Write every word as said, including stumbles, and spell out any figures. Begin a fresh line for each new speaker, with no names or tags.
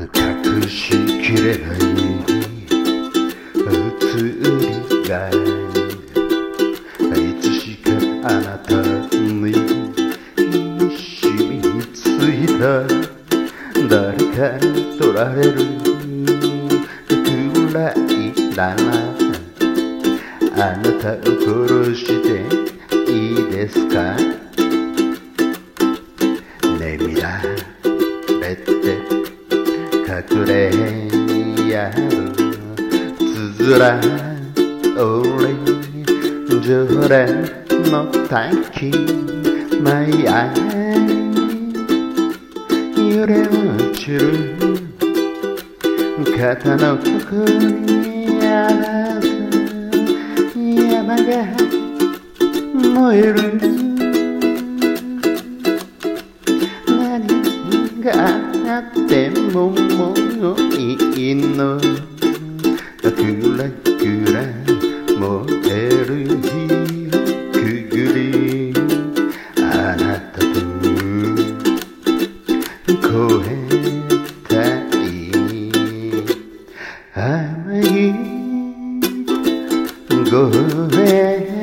隠しきれない移りがいつしかあなたに染みついた。誰かに取られるくらいならあなたを殺していいですか。眠られて隠れやるつづら折り常連の滝舞合揺れ落ちる肩のここにあなた山が燃える。何があってももういいの。くらくら燃える日くぐりあなたと越えたい甘いごめん